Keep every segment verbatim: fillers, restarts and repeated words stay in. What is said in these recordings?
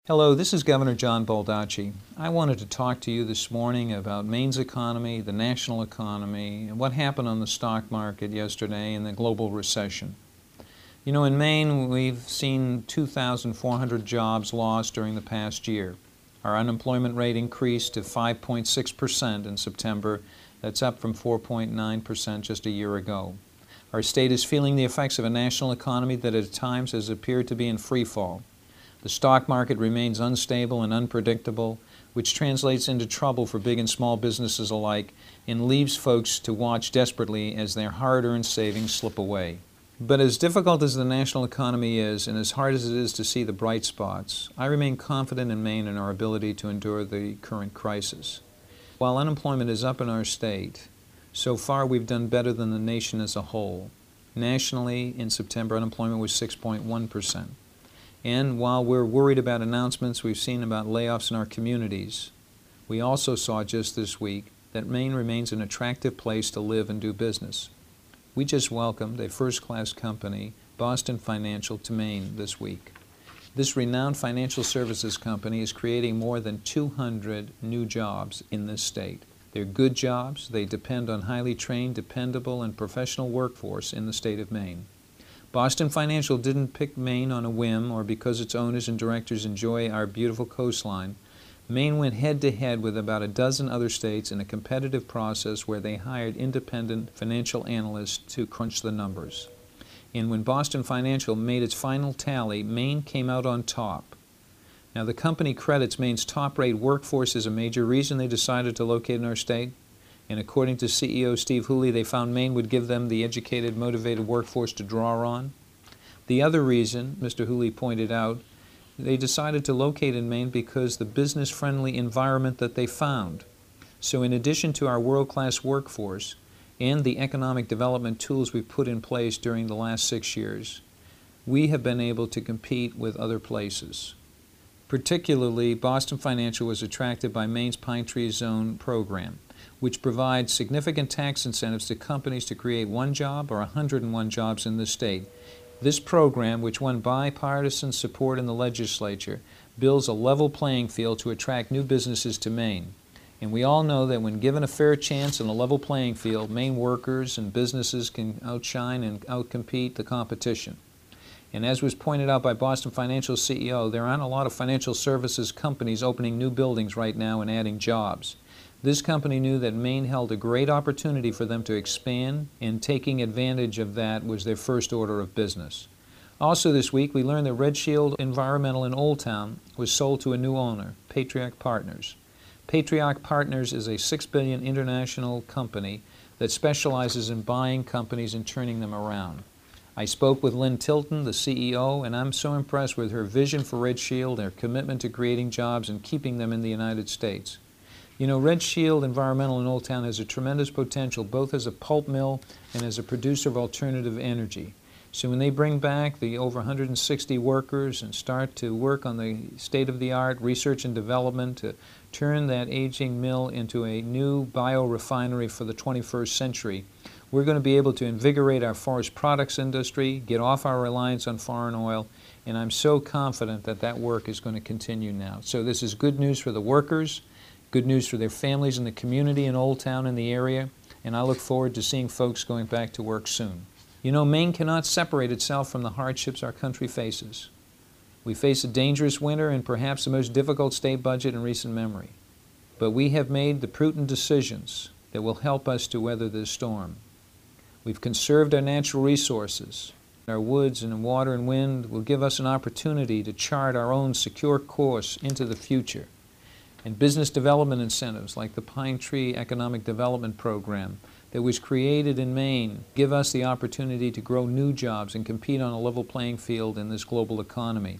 Hello, this is Governor John Baldacci. I wanted to talk to you this morning about Maine's economy, the national economy, and what happened on the stock market yesterday and the global recession. You know, in Maine, we've seen two thousand four hundred jobs lost during the past year. Our unemployment rate increased to five point six percent in September. That's up from four point nine percent just a year ago. Our state is feeling the effects of a national economy that at times has appeared to be in free fall. The stock market remains unstable and unpredictable, which translates into trouble for big and small businesses alike and leaves folks to watch desperately as their hard-earned savings slip away. But as difficult as the national economy is, and as hard as it is to see the bright spots, I remain confident in Maine and our ability to endure the current crisis. While unemployment is up in our state, so far we've done better than the nation as a whole. Nationally, in September, unemployment was six point one percent. And while we're worried about announcements we've seen about layoffs in our communities, we also saw just this week that Maine remains an attractive place to live and do business. We just welcomed a first-class company, Boston Financial, to Maine this week. This renowned financial services company is creating more than two hundred new jobs in this state. They're good jobs. They depend on highly trained, dependable, and professional workforce in the state of Maine. Boston Financial didn't pick Maine on a whim or because its owners and directors enjoy our beautiful coastline. Maine went head-to-head with about a dozen other states in a competitive process where they hired independent financial analysts to crunch the numbers. And when Boston Financial made its final tally, Maine came out on top. Now, the company credits Maine's top-rate workforce as a major reason they decided to locate in our state. And according to C E O Steve Hooley, they found Maine would give them the educated, motivated workforce to draw on. The other reason, Mister Hooley pointed out, they decided to locate in Maine because the business-friendly environment that they found. So in addition to our world-class workforce and the economic development tools we've put in place during the last six years, we have been able to compete with other places. Particularly, Boston Financial was attracted by Maine's Pine Tree Zone program, which provides significant tax incentives to companies to create one job or one hundred and one jobs in the state. This program, which won bipartisan support in the legislature, builds a level playing field to attract new businesses to Maine. And we all know that when given a fair chance and a level playing field, Maine workers and businesses can outshine and outcompete the competition. And as was pointed out by Boston Financial C E O, there aren't a lot of financial services companies opening new buildings right now and adding jobs. This company knew that Maine held a great opportunity for them to expand, and taking advantage of that was their first order of business. Also this week, we learned that Red Shield Environmental in Old Town was sold to a new owner, Patriarch Partners. Patriarch Partners is a six billion dollars international company that specializes in buying companies and turning them around. I spoke with Lynn Tilton, the C E O, and I'm so impressed with her vision for Red Shield, their commitment to creating jobs and keeping them in the United States. You know, Red Shield Environmental in Old Town has a tremendous potential both as a pulp mill and as a producer of alternative energy. So when they bring back the over one hundred sixty workers and start to work on the state-of-the-art research and development to turn that aging mill into a new biorefinery for the twenty-first century, we're going to be able to invigorate our forest products industry, get off our reliance on foreign oil, and I'm so confident that that work is going to continue now. So this is good news for the workers, good news for their families and the community in Old Town and the area, and I look forward to seeing folks going back to work soon. You know, Maine cannot separate itself from the hardships our country faces. We face a dangerous winter and perhaps the most difficult state budget in recent memory. But we have made the prudent decisions that will help us to weather this storm. We've conserved our natural resources. Our woods and water and wind will give us an opportunity to chart our own secure course into the future. And business development incentives like the Pine Tree Economic Development Program that was created in Maine give us the opportunity to grow new jobs and compete on a level playing field in this global economy.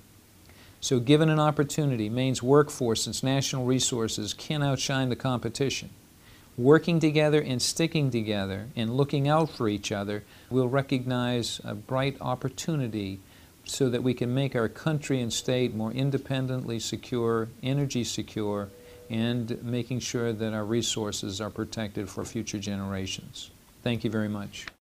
So given an opportunity, Maine's workforce and its national resources can outshine the competition. Working together and sticking together and looking out for each other, we'll recognize a bright opportunity so that we can make our country and state more independently secure, energy secure, and making sure that our resources are protected for future generations. Thank you very much.